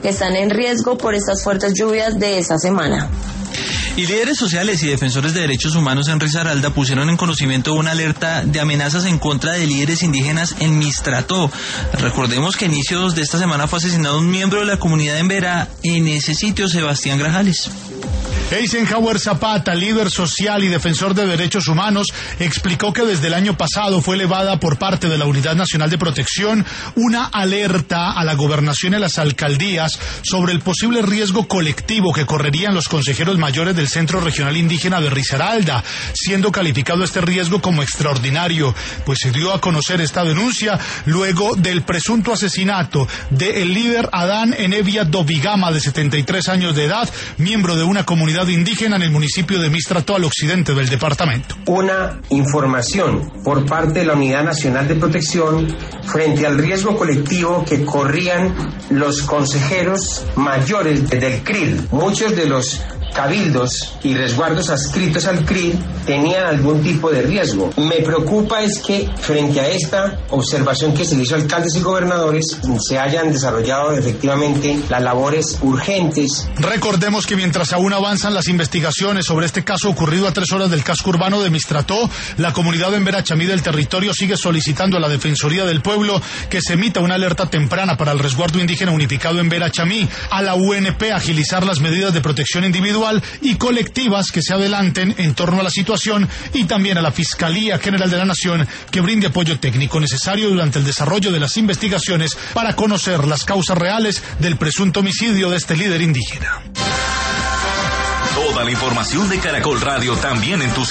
que están en riesgo por estas fuertes lluvias de esa semana. Y líderes sociales y defensores de derechos humanos en Risaralda pusieron en conocimiento una alerta de amenazas en contra de líderes indígenas en Mistrató. Recordemos que a inicios de esta semana fue asesinado un miembro de la comunidad embera en ese sitio, Sebastián Grajales. Eisenhower Zapata, líder social y defensor de derechos humanos, explicó que desde el año pasado fue elevada por parte de la Unidad Nacional de Protección una alerta a la gobernación y a las alcaldías sobre el posible riesgo colectivo que correrían los consejeros mayores del Centro Regional Indígena de Risaralda, siendo calificado este riesgo como extraordinario, pues se dio a conocer esta denuncia luego del presunto asesinato del líder Adán Enevia Dovigama, de 73 años de edad, miembro de una comunidad indígena en el municipio de Mistrató, al occidente del departamento. Una información por parte de la Unidad Nacional de Protección frente al riesgo colectivo que corrían los consejeros mayores del CRIL. Muchos de los cabildos y resguardos adscritos al CRIL tenían algún tipo de riesgo. Me preocupa es que frente a esta observación que se le hizo a alcaldes y gobernadores se hayan desarrollado efectivamente las labores urgentes. Recordemos que mientras aún avanzan las investigaciones sobre este caso ocurrido a 3 horas del casco urbano de Mistrató, la comunidad embera chamí del territorio sigue solicitando a la Defensoría del Pueblo que se emita una alerta temprana para el resguardo indígena unificado embera chamí, a la UNP agilizar las medidas de protección individual y colectivas que se adelanten en torno a la situación, y también a la Fiscalía General de la Nación que brinde apoyo técnico necesario durante el desarrollo de las investigaciones para conocer las causas reales del presunto homicidio de este líder indígena. Toda la información de Caracol Radio también en tu